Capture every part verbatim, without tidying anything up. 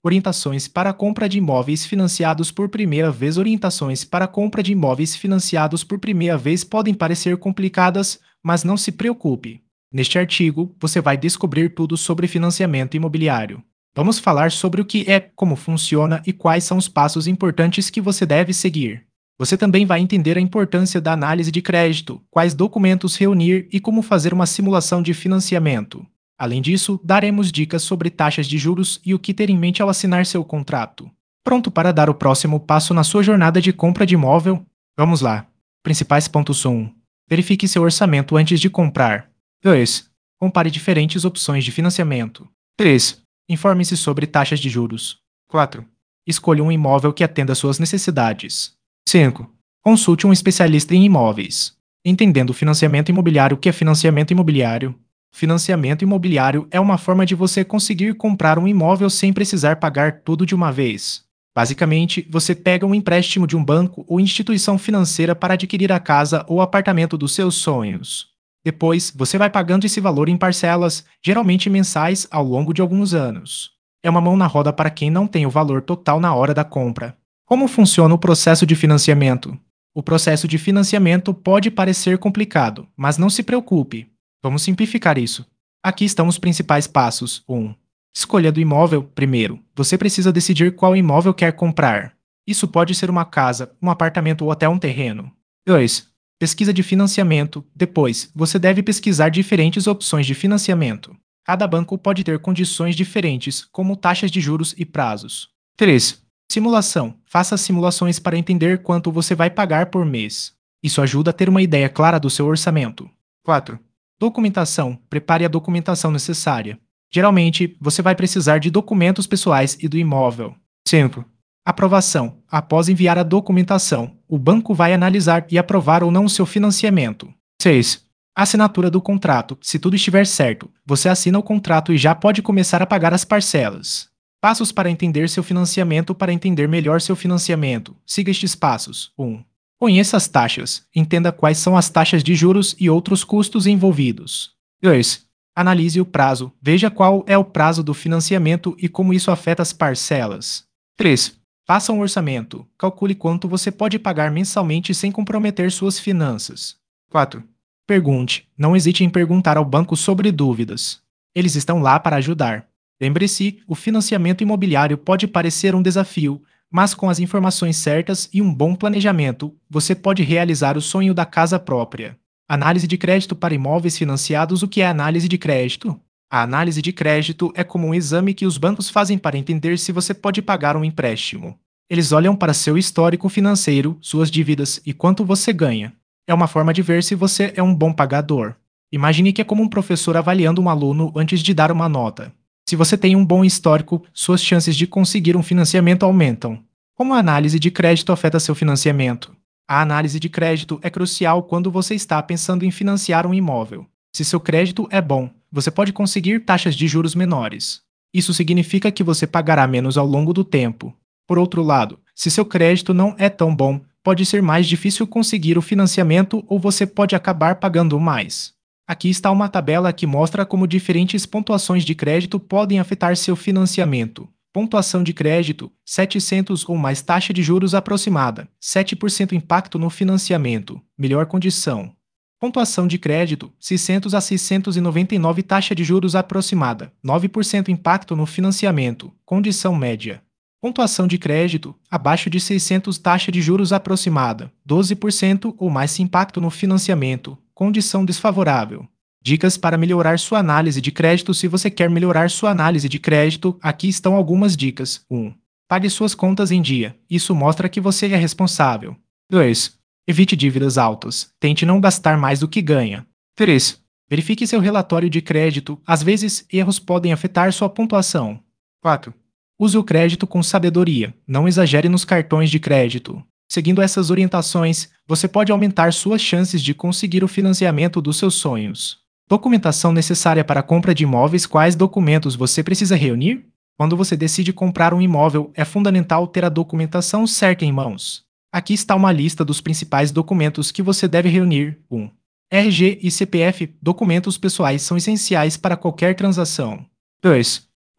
Orientações para a compra de imóveis financiados por primeira vez. Orientações para a compra de imóveis financiados por primeira vez podem parecer complicadas, mas não se preocupe. Neste artigo, você vai descobrir tudo sobre financiamento imobiliário. Vamos falar sobre o que é, como funciona e quais são os passos importantes que você deve seguir. Você também vai entender a importância da análise de crédito, quais documentos reunir e como fazer uma simulação de financiamento. Além disso, daremos dicas sobre taxas de juros e o que ter em mente ao assinar seu contrato. Pronto para dar o próximo passo na sua jornada de compra de imóvel? Vamos lá. Principais pontos. um. Verifique seu orçamento antes de comprar. dois. Compare diferentes opções de financiamento. três. Informe-se sobre taxas de juros. quatro. Escolha um imóvel que atenda às suas necessidades. cinco. Consulte um especialista em imóveis. Entendendo o financiamento imobiliário. O que é financiamento imobiliário? Financiamento imobiliário é uma forma de você conseguir comprar um imóvel sem precisar pagar tudo de uma vez. Basicamente, você pega um empréstimo de um banco ou instituição financeira para adquirir a casa ou apartamento dos seus sonhos. Depois, você vai pagando esse valor em parcelas, geralmente mensais, ao longo de alguns anos. É uma mão na roda para quem não tem o valor total na hora da compra. Como funciona o processo de financiamento? O processo de financiamento pode parecer complicado, mas não se preocupe. Vamos simplificar isso. Aqui estão os principais passos. um. Escolha do imóvel. Primeiro, você precisa decidir qual imóvel quer comprar. Isso pode ser uma casa, um apartamento ou até um terreno. dois. Pesquisa de financiamento. Depois, você deve pesquisar diferentes opções de financiamento. Cada banco pode ter condições diferentes, como taxas de juros e prazos. três. Simulação. Faça simulações para entender quanto você vai pagar por mês. Isso ajuda a ter uma ideia clara do seu orçamento. quatro. Documentação. Prepare a documentação necessária. Geralmente, você vai precisar de documentos pessoais e do imóvel. cinco. Aprovação. Após enviar a documentação, o banco vai analisar e aprovar ou não o seu financiamento. seis. Assinatura do contrato. Se tudo estiver certo, você assina o contrato e já pode começar a pagar as parcelas. Passos para entender seu financiamento. Para entender melhor seu financiamento, siga estes passos. um. Conheça as taxas. Entenda quais são as taxas de juros e outros custos envolvidos. dois. Analise o prazo. Veja qual é o prazo do financiamento e como isso afeta as parcelas. três. Faça um orçamento. Calcule quanto você pode pagar mensalmente sem comprometer suas finanças. quatro. Pergunte. Não hesite em perguntar ao banco sobre dúvidas. Eles estão lá para ajudar. Lembre-se, o financiamento imobiliário pode parecer um desafio, mas com as informações certas e um bom planejamento, você pode realizar o sonho da casa própria. Análise de crédito para imóveis financiados. O que é análise de crédito? A análise de crédito é como um exame que os bancos fazem para entender se você pode pagar um empréstimo. Eles olham para seu histórico financeiro, suas dívidas e quanto você ganha. É uma forma de ver se você é um bom pagador. Imagine que é como um professor avaliando um aluno antes de dar uma nota. Se você tem um bom histórico, suas chances de conseguir um financiamento aumentam. Como a análise de crédito afeta seu financiamento? A análise de crédito é crucial quando você está pensando em financiar um imóvel. Se seu crédito é bom, você pode conseguir taxas de juros menores. Isso significa que você pagará menos ao longo do tempo. Por outro lado, se seu crédito não é tão bom, pode ser mais difícil conseguir o financiamento ou você pode acabar pagando mais. Aqui está uma tabela que mostra como diferentes pontuações de crédito podem afetar seu financiamento. Pontuação de crédito, setecentos ou mais. Taxa de juros aproximada, sete por cento. Impacto no financiamento, melhor condição. Pontuação de crédito, seiscentos a seiscentos e noventa e nove. Taxa de juros aproximada, nove por cento. Impacto no financiamento, condição média. Pontuação de crédito, abaixo de seiscentos. Taxa de juros aproximada, doze por cento ou mais. Impacto no financiamento, condição desfavorável. Dicas para melhorar sua análise de crédito. Se você quer melhorar sua análise de crédito, aqui estão algumas dicas. um. Pague suas contas em dia. Isso mostra que você é responsável. dois. Evite dívidas altas. Tente não gastar mais do que ganha. três. Verifique seu relatório de crédito. Às vezes, erros podem afetar sua pontuação. quatro. Use o crédito com sabedoria. Não exagere nos cartões de crédito. Seguindo essas orientações, você pode aumentar suas chances de conseguir o financiamento dos seus sonhos. Documentação necessária para a compra de imóveis. Quais documentos você precisa reunir? Quando você decide comprar um imóvel, é fundamental ter a documentação certa em mãos. Aqui está uma lista dos principais documentos que você deve reunir. um. R G e C P F. Documentos pessoais são essenciais para qualquer transação. dois.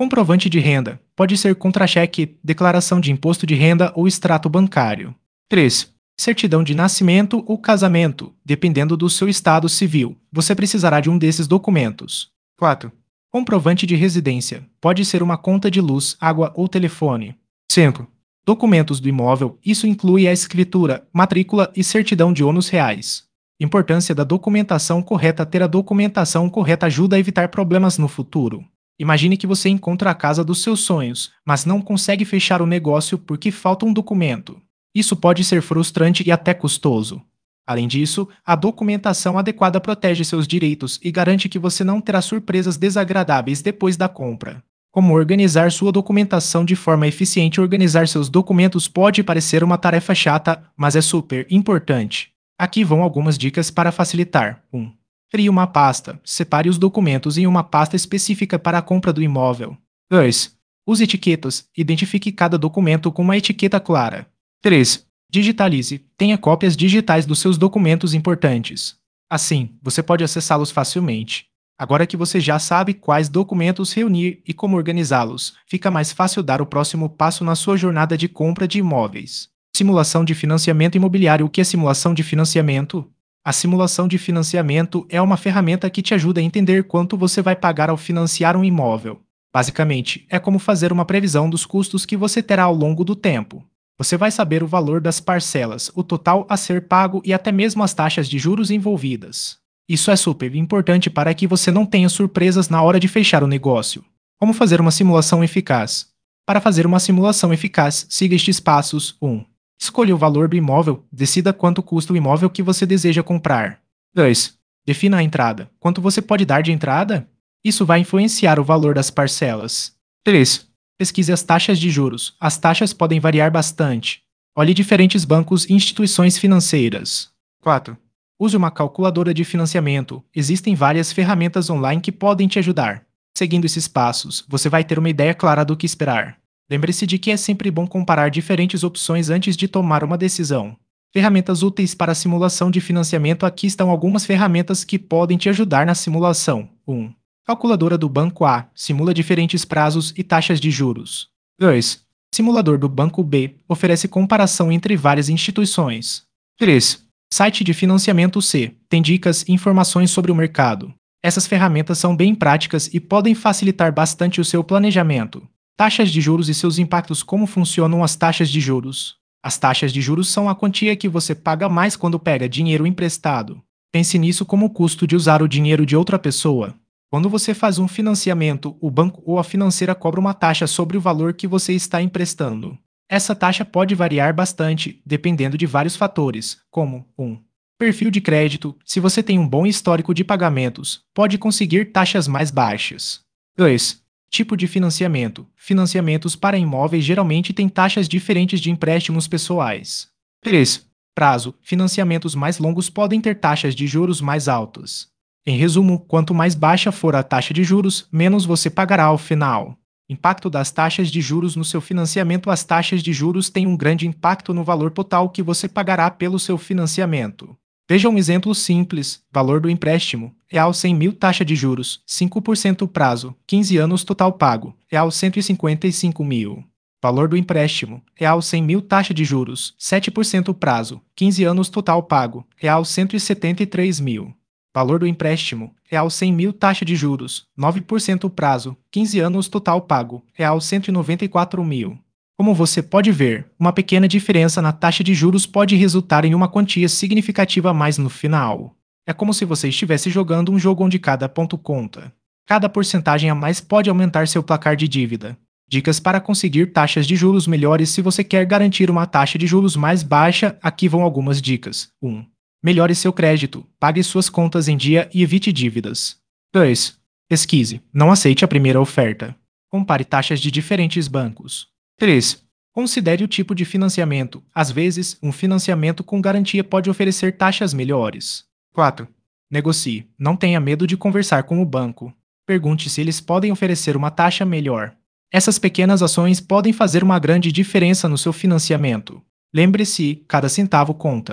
Comprovante de renda. Pode ser contra-cheque, declaração de imposto de renda ou extrato bancário. três. Certidão de nascimento ou casamento, dependendo do seu estado civil. Você precisará de um desses documentos. quatro. Comprovante de residência. Pode ser uma conta de luz, água ou telefone. cinco. Documentos do imóvel. Isso inclui a escritura, matrícula e certidão de ônus reais. Importância da documentação correta. Ter a documentação correta ajuda a evitar problemas no futuro. Imagine que você encontra a casa dos seus sonhos, mas não consegue fechar o negócio porque falta um documento. Isso pode ser frustrante e até custoso. Além disso, a documentação adequada protege seus direitos e garante que você não terá surpresas desagradáveis depois da compra. Como organizar sua documentação de forma eficiente? Organizar seus documentos pode parecer uma tarefa chata, mas é super importante. Aqui vão algumas dicas para facilitar. um. Crie uma pasta. Separe os documentos em uma pasta específica para a compra do imóvel. dois. Use etiquetas. Identifique cada documento com uma etiqueta clara. três. Digitalize. Tenha cópias digitais dos seus documentos importantes. Assim, você pode acessá-los facilmente. Agora que você já sabe quais documentos reunir e como organizá-los, fica mais fácil dar o próximo passo na sua jornada de compra de imóveis. Simulação de financiamento imobiliário. O que é simulação de financiamento? A simulação de financiamento é uma ferramenta que te ajuda a entender quanto você vai pagar ao financiar um imóvel. Basicamente, é como fazer uma previsão dos custos que você terá ao longo do tempo. Você vai saber o valor das parcelas, o total a ser pago e até mesmo as taxas de juros envolvidas. Isso é super importante para que você não tenha surpresas na hora de fechar o negócio. Como fazer uma simulação eficaz? Para fazer uma simulação eficaz, siga estes passos. um. Escolha o valor do imóvel. Decida quanto custa o imóvel que você deseja comprar. dois. Defina a entrada. Quanto você pode dar de entrada? Isso vai influenciar o valor das parcelas. três. Pesquise as taxas de juros. As taxas podem variar bastante. Olhe diferentes bancos e instituições financeiras. quatro. Use uma calculadora de financiamento. Existem várias ferramentas online que podem te ajudar. Seguindo esses passos, você vai ter uma ideia clara do que esperar. Lembre-se de que é sempre bom comparar diferentes opções antes de tomar uma decisão. Ferramentas úteis para a simulação de financiamento. Aqui estão algumas ferramentas que podem te ajudar na simulação. um. Calculadora do Banco A. Simula diferentes prazos e taxas de juros. dois. Simulador do Banco B. Oferece comparação entre várias instituições. três. Site de financiamento C. Tem dicas e informações sobre o mercado. Essas ferramentas são bem práticas e podem facilitar bastante o seu planejamento. Taxas de juros e seus impactos. Como funcionam as taxas de juros? As taxas de juros são a quantia que você paga mais quando pega dinheiro emprestado. Pense nisso como o custo de usar o dinheiro de outra pessoa. Quando você faz um financiamento, o banco ou a financeira cobra uma taxa sobre o valor que você está emprestando. Essa taxa pode variar bastante, dependendo de vários fatores, como um. Perfil de crédito. Se você tem um bom histórico de pagamentos, pode conseguir taxas mais baixas. dois. Tipo de financiamento. Financiamentos para imóveis geralmente têm taxas diferentes de empréstimos pessoais. três. Prazo. Financiamentos mais longos podem ter taxas de juros mais altas. Em resumo, quanto mais baixa for a taxa de juros, menos você pagará ao final. Impacto das taxas de juros no seu financiamento. As taxas de juros têm um grande impacto no valor total que você pagará pelo seu financiamento. Veja um exemplo simples. Valor do empréstimo. Real cem mil taxa de juros, cinco por cento prazo, quinze anos total pago. Real cento e cinquenta e cinco mil. Valor do empréstimo. Real cem mil taxa de juros, sete por cento prazo, quinze anos total pago. Real cento e setenta e três mil. Valor do empréstimo. Real cem mil taxa de juros, nove por cento prazo, quinze anos total pago. Real cento e noventa e quatro mil. Como você pode ver, uma pequena diferença na taxa de juros pode resultar em uma quantia significativa a mais no final. É como se você estivesse jogando um jogo onde cada ponto conta. Cada porcentagem a mais pode aumentar seu placar de dívida. Dicas para conseguir taxas de juros melhores. Se você quer garantir uma taxa de juros mais baixa, aqui vão algumas dicas. um. Melhore seu crédito. Pague suas contas em dia e evite dívidas. dois. Pesquise. Não aceite a primeira oferta. Compare taxas de diferentes bancos. três. Considere o tipo de financiamento. Às vezes, um financiamento com garantia pode oferecer taxas melhores. quatro. Negocie. Não tenha medo de conversar com o banco. Pergunte se eles podem oferecer uma taxa melhor. Essas pequenas ações podem fazer uma grande diferença no seu financiamento. Lembre-se, cada centavo conta.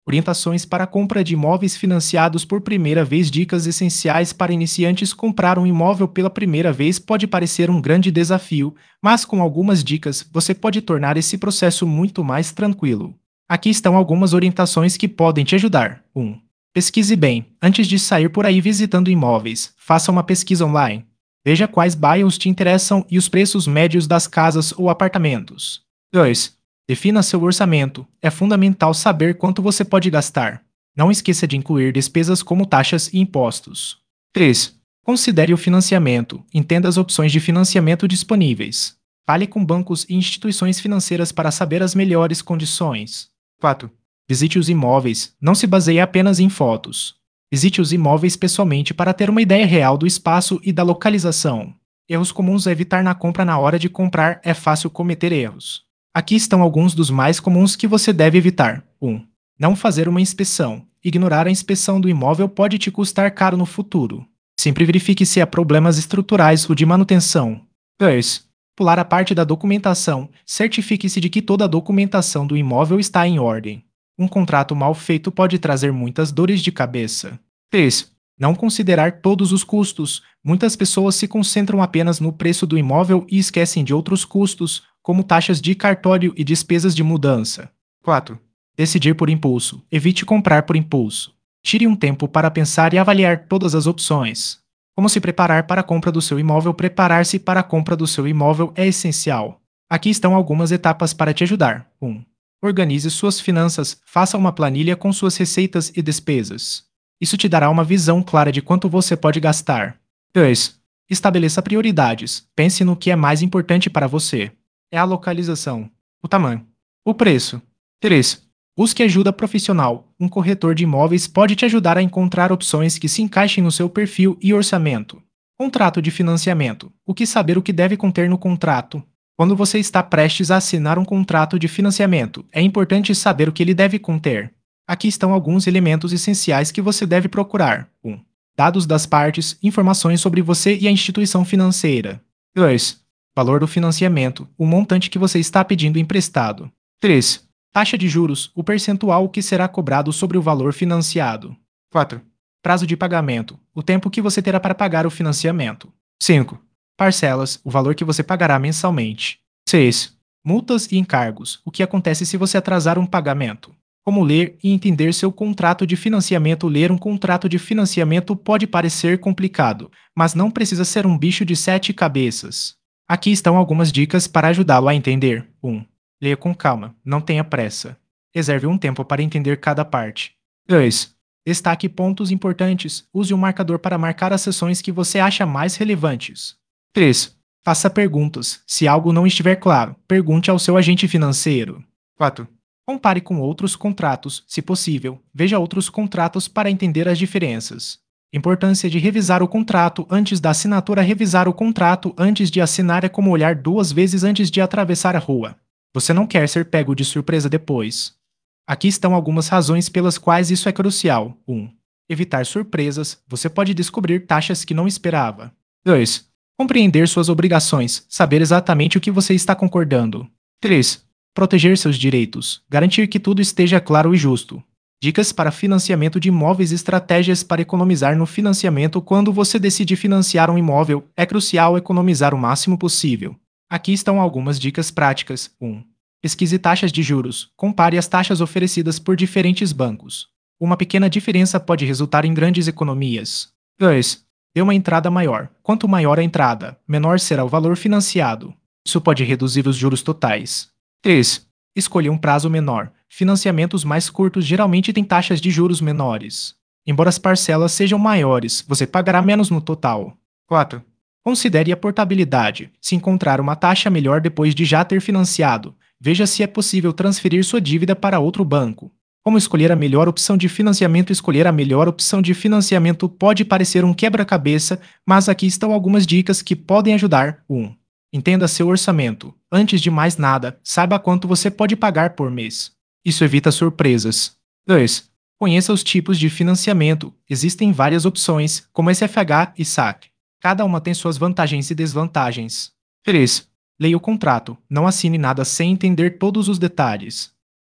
Orientações para a compra de imóveis financiados por primeira vez. Dicas essenciais para iniciantes. Comprar um imóvel pela primeira vez pode parecer um grande desafio, mas com algumas dicas você pode tornar esse processo muito mais tranquilo. Aqui estão algumas orientações que podem te ajudar. um. Pesquise bem. Antes de sair por aí visitando imóveis, faça uma pesquisa online. Veja quais bairros te interessam e os preços médios das casas ou apartamentos. dois. Defina seu orçamento. É fundamental saber quanto você pode gastar. Não esqueça de incluir despesas como taxas e impostos. três. Considere o financiamento. Entenda as opções de financiamento disponíveis. Fale com bancos e instituições financeiras para saber as melhores condições. quatro. Visite os imóveis. Não se baseie apenas em fotos. Visite os imóveis pessoalmente para ter uma ideia real do espaço e da localização. Erros comuns a evitar na compra. Na hora de comprar, é fácil cometer erros. Aqui estão alguns dos mais comuns que você deve evitar. um. Não fazer uma inspeção. Ignorar a inspeção do imóvel pode te custar caro no futuro. Sempre verifique se há problemas estruturais ou de manutenção. dois. Pular a parte da documentação. Certifique-se de que toda a documentação do imóvel está em ordem. Um contrato mal feito pode trazer muitas dores de cabeça. três. Não considerar todos os custos. Muitas pessoas se concentram apenas no preço do imóvel e esquecem de outros custos, como taxas de cartório e despesas de mudança. quatro. Decidir por impulso. Evite comprar por impulso. Tire um tempo para pensar e avaliar todas as opções. Como se preparar para a compra do seu imóvel? Preparar-se para a compra do seu imóvel é essencial. Aqui estão algumas etapas para te ajudar. um. Organize suas finanças. Faça uma planilha com suas receitas e despesas. Isso te dará uma visão clara de quanto você pode gastar. dois. Estabeleça prioridades. Pense no que é mais importante para você. É a localização, o tamanho, o preço. três. Busque ajuda profissional. Um corretor de imóveis pode te ajudar a encontrar opções que se encaixem no seu perfil e orçamento. Contrato de financiamento. O que saber o que deve conter no contrato? Quando você está prestes a assinar um contrato de financiamento, é importante saber o que ele deve conter. Aqui estão alguns elementos essenciais que você deve procurar. um. Dados das partes, informações sobre você e a instituição financeira. dois. Valor do financiamento, o montante que você está pedindo emprestado. três. Taxa de juros, o percentual que será cobrado sobre o valor financiado. quatro. Prazo de pagamento, o tempo que você terá para pagar o financiamento. cinco. Parcelas, o valor que você pagará mensalmente. seis. Multas e encargos, o que acontece se você atrasar um pagamento. Como ler e entender seu contrato de financiamento? Ler um contrato de financiamento pode parecer complicado, mas não precisa ser um bicho de sete cabeças. Aqui estão algumas dicas para ajudá-lo a entender. um. Leia com calma, não tenha pressa. Reserve um tempo para entender cada parte. dois. Destaque pontos importantes. Use um marcador para marcar as seções que você acha mais relevantes. três. Faça perguntas. Se algo não estiver claro, pergunte ao seu agente financeiro. quatro. Compare com outros contratos, se possível. Veja outros contratos para entender as diferenças. Importância de revisar o contrato antes da assinatura. Revisar o contrato antes de assinar é como olhar duas vezes antes de atravessar a rua. Você não quer ser pego de surpresa depois. Aqui estão algumas razões pelas quais isso é crucial. um. Evitar surpresas. Você pode descobrir taxas que não esperava. dois. Compreender suas obrigações. Saber exatamente o que você está concordando. três. Proteger seus direitos. Garantir que tudo esteja claro e justo. Dicas para financiamento de imóveis. Estratégias para economizar no financiamento. Quando você decide financiar um imóvel, é crucial economizar o máximo possível. Aqui estão algumas dicas práticas. um. Pesquise taxas de juros. Compare as taxas oferecidas por diferentes bancos. Uma pequena diferença pode resultar em grandes economias. dois. Dê uma entrada maior. Quanto maior a entrada, menor será o valor financiado. Isso pode reduzir os juros totais. três. Escolha um prazo menor. Financiamentos mais curtos geralmente têm taxas de juros menores. Embora as parcelas sejam maiores, você pagará menos no total. quatro. Considere a portabilidade. Se encontrar uma taxa melhor depois de já ter financiado, veja se é possível transferir sua dívida para outro banco. Como escolher a melhor opção de financiamento? Escolher a melhor opção de financiamento pode parecer um quebra-cabeça, mas aqui estão algumas dicas que podem ajudar. um. Entenda seu orçamento. Antes de mais nada, saiba quanto você pode pagar por mês. Isso evita surpresas. dois. Conheça os tipos de financiamento. Existem várias opções, como S F H e S A C. Cada uma tem suas vantagens e desvantagens. três. Leia o contrato. Não assine nada sem entender todos os detalhes.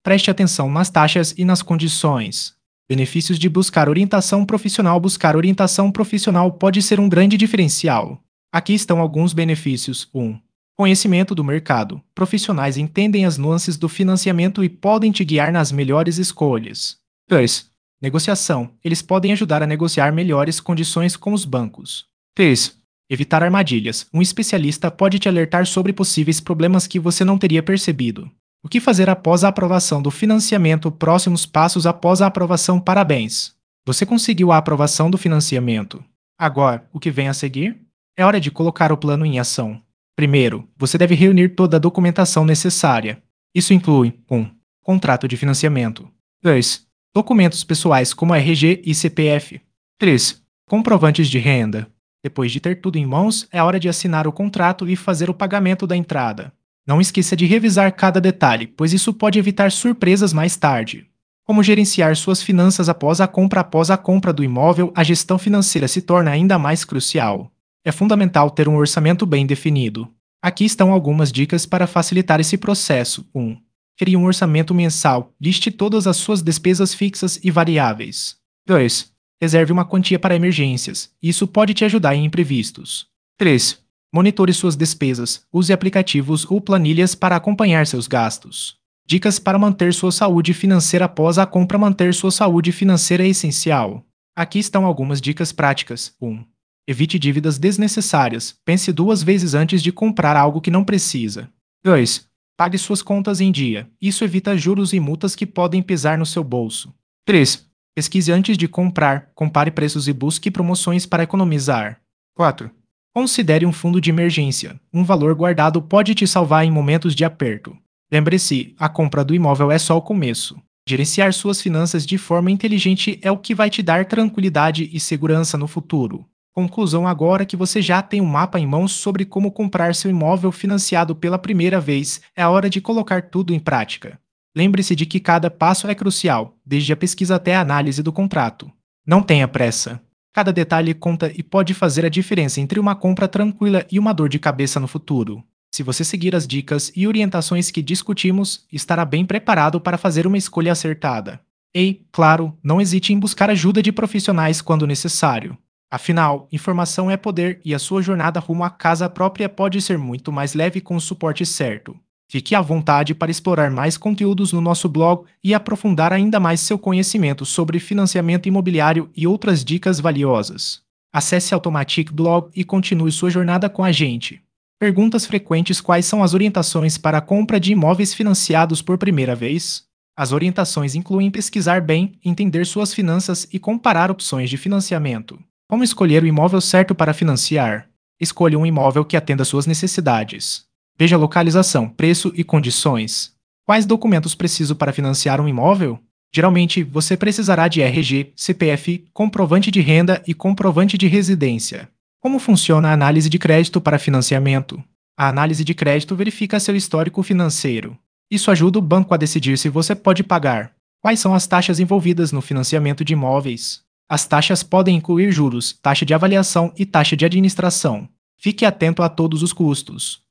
Preste atenção nas taxas e nas condições. Benefícios de buscar orientação profissional. Buscar orientação profissional pode ser um grande diferencial. Aqui estão alguns benefícios. um. Conhecimento do mercado. Profissionais entendem as nuances do financiamento e podem te guiar nas melhores escolhas. dois. Negociação. Eles podem ajudar a negociar melhores condições com os bancos. três. Evitar armadilhas. Um especialista pode te alertar sobre possíveis problemas que você não teria percebido. O que fazer após a aprovação do financiamento? Próximos passos após a aprovação. Parabéns! Você conseguiu a aprovação do financiamento. Agora, o que vem a seguir? É hora de colocar o plano em ação. Primeiro, você deve reunir toda a documentação necessária. Isso inclui um. Contrato de financiamento. dois. Documentos pessoais como R G e C P F. três. Comprovantes de renda. Depois de ter tudo em mãos, é hora de assinar o contrato e fazer o pagamento da entrada. Não esqueça de revisar cada detalhe, pois isso pode evitar surpresas mais tarde. Como gerenciar suas finanças após a compra? Após a compra do imóvel, a gestão financeira se torna ainda mais crucial. É fundamental ter um orçamento bem definido. Aqui estão algumas dicas para facilitar esse processo. um. Crie um orçamento mensal. Liste todas as suas despesas fixas e variáveis. dois. Reserve uma quantia para emergências. Isso pode te ajudar em imprevistos. três. Monitore suas despesas. Use aplicativos ou planilhas para acompanhar seus gastos. Dicas para manter sua saúde financeira após a compra. Manter sua saúde financeira é essencial. Aqui estão algumas dicas práticas. um. Evite dívidas desnecessárias. Pense duas vezes antes de comprar algo que não precisa. dois. Pague suas contas em dia. Isso evita juros e multas que podem pesar no seu bolso. três. Pesquise antes de comprar. Compare preços e busque promoções para economizar. quatro. Considere um fundo de emergência. Um valor guardado pode te salvar em momentos de aperto. Lembre-se, a compra do imóvel é só o começo. Gerenciar suas finanças de forma inteligente é o que vai te dar tranquilidade e segurança no futuro. Conclusão: agora que você já tem um mapa em mãos sobre como comprar seu imóvel financiado pela primeira vez, é a hora de colocar tudo em prática. Lembre-se de que cada passo é crucial, desde a pesquisa até a análise do contrato. Não tenha pressa. Cada detalhe conta e pode fazer a diferença entre uma compra tranquila e uma dor de cabeça no futuro. Se você seguir as dicas e orientações que discutimos, estará bem preparado para fazer uma escolha acertada. E, claro, não hesite em buscar ajuda de profissionais quando necessário. Afinal, informação é poder e a sua jornada rumo à casa própria pode ser muito mais leve com o suporte certo. Fique à vontade para explorar mais conteúdos no nosso blog e aprofundar ainda mais seu conhecimento sobre financiamento imobiliário e outras dicas valiosas. Acesse Automatic Blog e continue sua jornada com a gente. Perguntas frequentes: quais são as orientações para a compra de imóveis financiados por primeira vez? As orientações incluem pesquisar bem, entender suas finanças e comparar opções de financiamento. Como escolher o imóvel certo para financiar? Escolha um imóvel que atenda suas necessidades. Veja localização, preço e condições. Quais documentos preciso para financiar um imóvel? Geralmente, você precisará de R G, C P F, comprovante de renda e comprovante de residência. Como funciona a análise de crédito para financiamento? A análise de crédito verifica seu histórico financeiro. Isso ajuda o banco a decidir se você pode pagar. Quais são as taxas envolvidas no financiamento de imóveis? As taxas podem incluir juros, taxa de avaliação e taxa de administração. Fique atento a todos os custos.